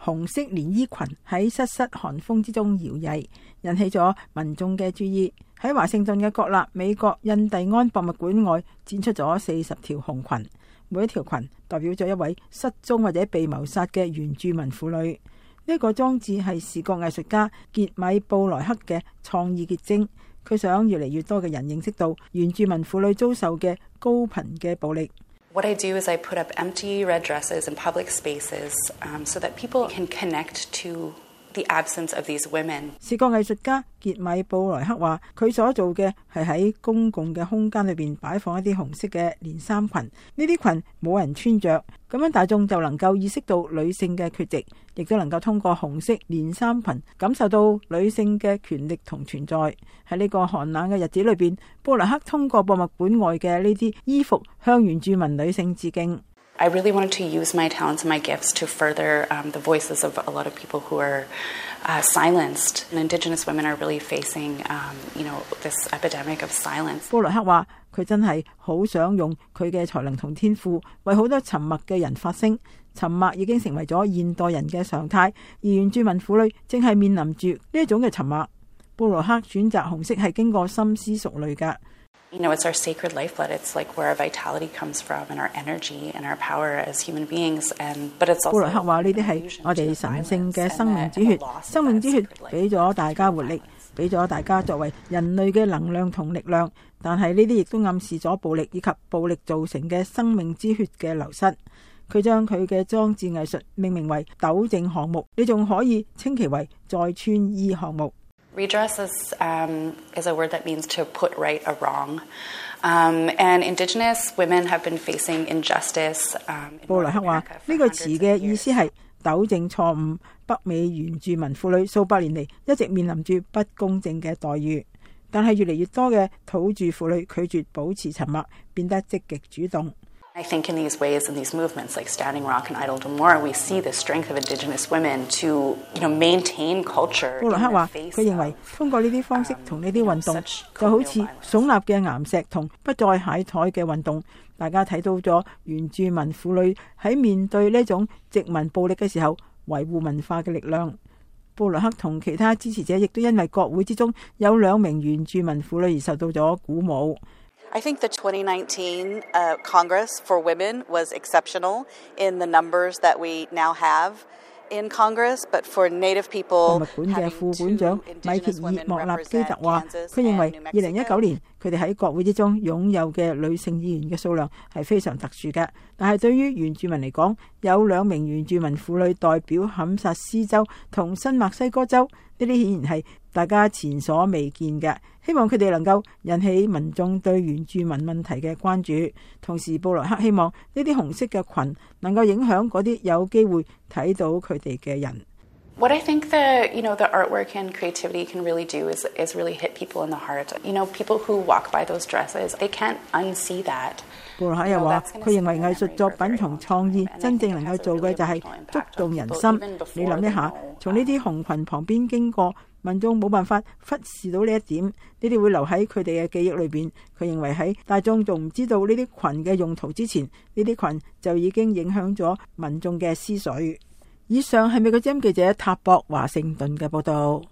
紅色連衣裙喺瑟瑟寒風之中搖曳，引起咗民眾嘅注意。喺華盛頓嘅國立美國印第安博物館外展出咗40條紅裙，每一條裙代表咗一位失蹤或者被謀殺嘅原住民婦女。呢個裝置係視覺藝術家傑米布萊克嘅創意結晶，佢想越嚟越多嘅人認識到原住民婦女遭受嘅高頻嘅暴力。 What I do is I put up empty red dresses in public spaces, so that people can connect to the absence of these women. 視覺藝術家傑米布萊克話，佢所做嘅係喺公共嘅空間裏邊擺放一啲紅色嘅連衫裙，呢啲裙冇人穿着，咁樣大眾就能夠意識到女性嘅缺席，亦都能夠通過紅色連衫裙感受到女性嘅權力同存在。喺呢個寒冷嘅日子裏邊，布萊克通過博物館外嘅呢啲衣服向原住民女性致敬。 I really wanted to use my talents and my gifts to further the voices of a lot of people who are silenced. And Indigenous women are really facing, this epidemic of silence. 布萊克話：佢真係好想用佢嘅才能同天賦，為好多沉默嘅人發聲。沉默已經成為咗現代人嘅常態，而原住民婦女正係面臨住呢一種嘅沉默。布萊克選擇紅色係經過深思熟慮㗎。 It's our sacred lifeblood. It's like where our vitality comes from and our energy and our power as human beings. But it's also 布萊克話呢啲係我哋神聖嘅生命之血，生命之血俾咗大家活力，俾咗大家作為人類嘅能量同力量。但係呢啲亦都暗示咗暴力以及暴力造成嘅生命之血嘅流失。佢將佢嘅裝置藝術命名為糾正項目，你仲可以稱其為再穿衣項目。 Redress is a word that means to put right a wrong. And Indigenous women have been facing injustice. 布萊克話呢個詞嘅意思係糾正錯誤。北美原住民婦女數百年嚟一直面臨住不公正嘅待遇，但係越嚟越多嘅土著婦女拒絕保持沉默，變得積極主動。 I think in these ways, in these movements like Standing Rock and Idle No More, we see the strength of Indigenous women to, maintain culture. 布萊克話：佢認為通過呢啲方式同呢啲運動，就好似聳立嘅岩石同不再懈怠嘅運動，大家睇到咗原住民婦女喺面對呢種殖民暴力嘅時候，維護文化嘅力量。布萊克同其他支持者亦都因為國會之中有2名原住民婦女而受到咗鼓舞。 I think the 2019 Congress for Women was exceptional in the numbers that we now have in Congress, but for Native people, 博物館嘅副館長米歇爾莫納基特話，佢認為2019年佢哋喺國會之中擁有嘅女性議員嘅數量係非常特殊嘅，但係對於原住民嚟講，有2名原住民婦女代表堪薩斯州同新墨西哥州，呢啲顯然係大家前所未見嘅。希望佢哋能夠引起民眾對原住民問題嘅關注。同時，布萊克希望呢啲紅色嘅裙能夠影響嗰啲有機會睇到佢哋嘅人。 What I think the artwork and creativity can really do is really hit people in the heart. People who walk by those dresses, they can't unsee that. 布萊克又話，佢認為藝術作品同創意真正能夠做嘅就係觸動人心。你諗一下，從呢啲紅裙旁邊經過，民眾冇辦法忽視到呢一點，呢啲會留喺佢哋嘅記憶裏邊。佢認為喺大眾仲唔知道呢啲裙嘅用途之前，呢啲裙就已經影響咗民眾嘅思緒。以上係美國之音記者塔博華盛頓嘅報道。